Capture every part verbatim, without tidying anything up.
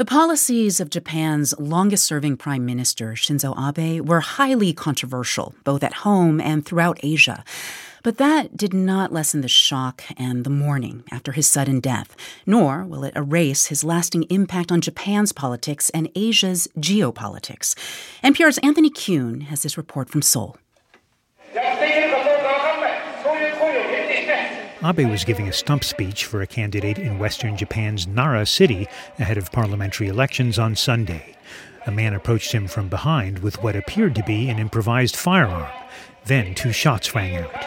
The policies of Japan's longest-serving Prime Minister, Shinzo Abe, were highly controversial, both at home and throughout Asia. But that did not lessen the shock and the mourning after his sudden death, nor will it erase his lasting impact on Japan's politics and Asia's geopolitics. N P R's Anthony Kuhn has this report from Seoul. Abe was giving a stump speech for a candidate in western Japan's Nara city ahead of parliamentary elections on Sunday. A man approached him from behind with what appeared to be an improvised firearm. Then two shots rang out.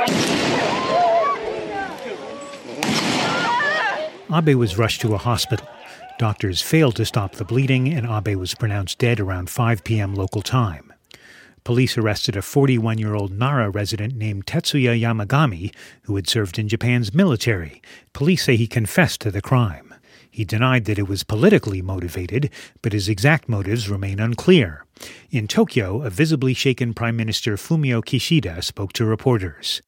Abe was rushed to a hospital. Doctors failed to stop the bleeding, and Abe was pronounced dead around five p.m. local time. Police arrested a forty-one-year-old Nara resident named Tetsuya Yamagami, who had served in Japan's military. Police say he confessed to the crime. He denied that it was politically motivated, but his exact motives remain unclear. In Tokyo, a visibly shaken Prime Minister Fumio Kishida spoke to reporters.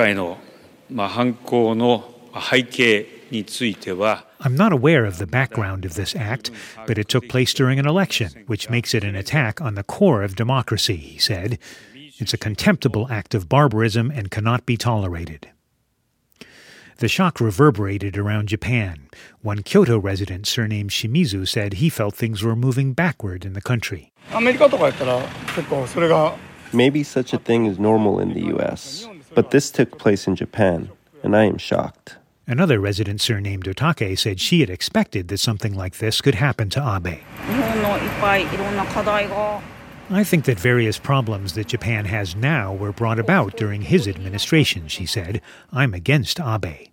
I'm not aware of the background of this act, but it took place during an election, which makes it an attack on the core of democracy, he said. It's a contemptible act of barbarism and cannot be tolerated. The shock reverberated around Japan. One Kyoto resident, surnamed Shimizu, said he felt things were moving backward in the country. Maybe such a thing is normal in the U S, but this took place in Japan, and I am shocked. Another resident, surnamed Otake, said she had expected that something like this could happen to Abe. I think that various problems that Japan has now were brought about during his administration, she said. I'm against Abe.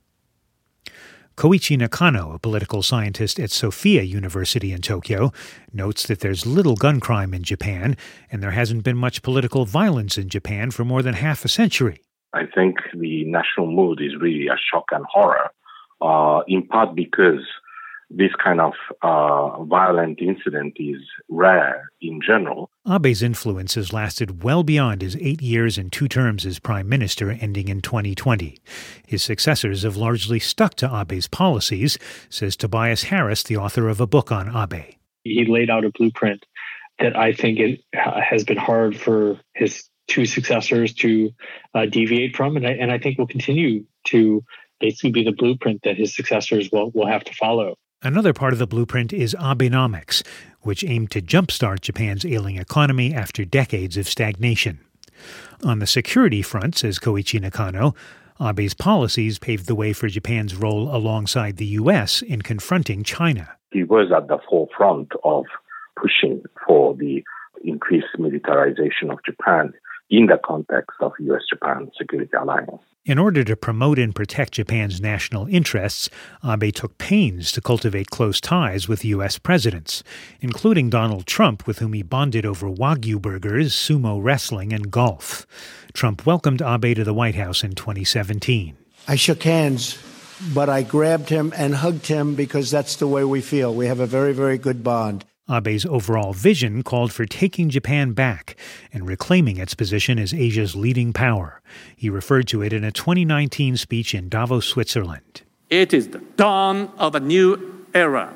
Koichi Nakano, a political scientist at Sophia University in Tokyo, notes that there's little gun crime in Japan, and there hasn't been much political violence in Japan for more than half a century. I think the national mood is really a shock and horror, uh, in part because this kind of uh, violent incident is rare in general. Abe's influence has lasted well beyond his eight years and two terms as prime minister, ending in twenty twenty. His successors have largely stuck to Abe's policies, says Tobias Harris, the author of a book on Abe. He laid out a blueprint that I think it has been hard for his two successors to uh, deviate from, and I, and I think will continue to basically be the blueprint that his successors will, will have to follow. Another part of the blueprint is Abenomics, which aimed to jumpstart Japan's ailing economy after decades of stagnation. On the security front, says Koichi Nakano, Abe's policies paved the way for Japan's role alongside the U S in confronting China. He was at the forefront of pushing for the increased militarization of Japan in the context of U S Japan security alliance. In order to promote and protect Japan's national interests, Abe took pains to cultivate close ties with U S presidents, including Donald Trump, with whom he bonded over Wagyu burgers, sumo wrestling, and golf. Trump welcomed Abe to the White House in twenty seventeen. I shook hands, but I grabbed him and hugged him because that's the way we feel. We have a very, very good bond. Abe's overall vision called for taking Japan back and reclaiming its position as Asia's leading power. He referred to it in a twenty nineteen speech in Davos, Switzerland. It is the dawn of a new era.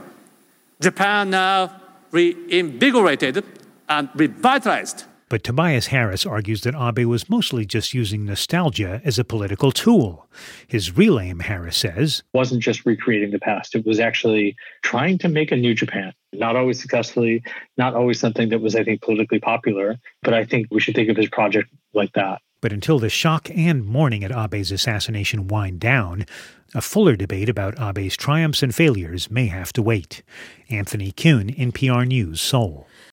Japan now reinvigorated and revitalized. But Tobias Harris argues that Abe was mostly just using nostalgia as a political tool. His real aim, Harris says, wasn't just recreating the past. It was actually trying to make a new Japan. Not always successfully, not always something that was, I think, politically popular. But I think we should think of his project like that. But until the shock and mourning at Abe's assassination wind down, a fuller debate about Abe's triumphs and failures may have to wait. Anthony Kuhn, N P R News, Seoul.